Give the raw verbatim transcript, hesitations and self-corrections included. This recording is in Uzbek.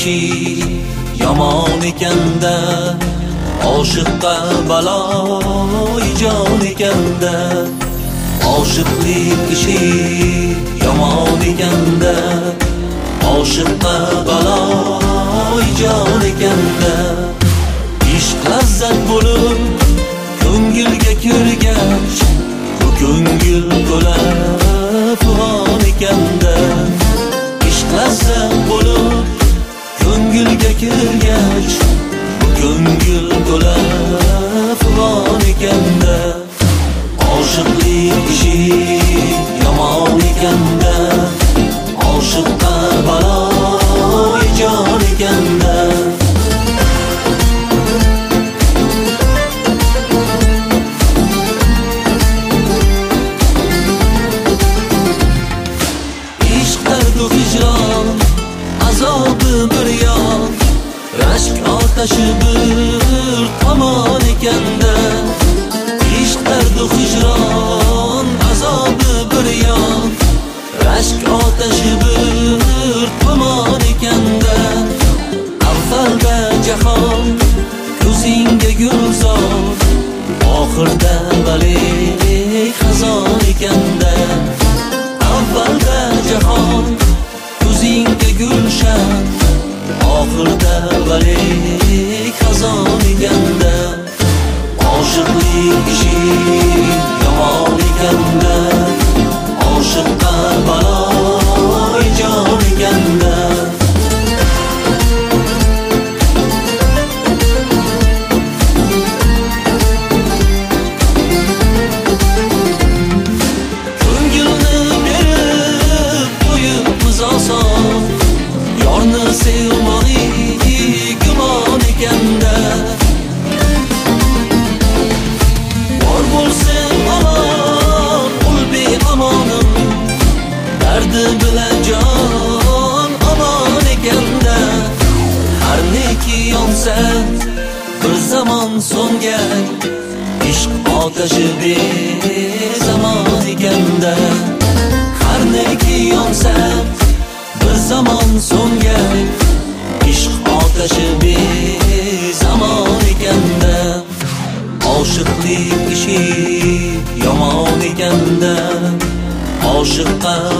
ishi yomon ekanda, oshiqqa balo jon ekanda. Oshiqlik ishi yomon ekanda, oshiqqa balo jon ekanda. Ishq lazzat bo'lib ko'ngilga kirgach, bu ko'ngil to'la fig'on ekanda. Ishq lazzat bo'lib ko'ngilga kirgach, bu ko'ngil to'la fig'on ekanda. Oshiqlik ishi yomon ekanda, oshiqqa balo jon ekanda. Bir yon, rashk otashi bir tomon ekanda. Ishq dardu hijron, azobi bir yon, rashk otashi bir tomon ekanda. Avvalda jahon ko'zingga gulzor, oxirda balik xazon ekanda. Avvalda jahon ko'zingga gulshan, oxirda balik xazon ekanda. Oshiqlik ishi yomon ekanda, oshiqqa balo jon ekanda. Ko'ngilni berib qo'yibmiz oson, yorni sevmog'i gumon ekanda. Bor bo'lsin omon, ul beomonim, dardi bilan jon omon ekanda. Har neki yonsa bir zamon so'ngan, ishq otashi bezamon ekanda. Har neki yonsa bir zamon so'ngan, ishq otashi bezamon ekanda. Oshiqlik ishi yomon ekanda, oshiqqa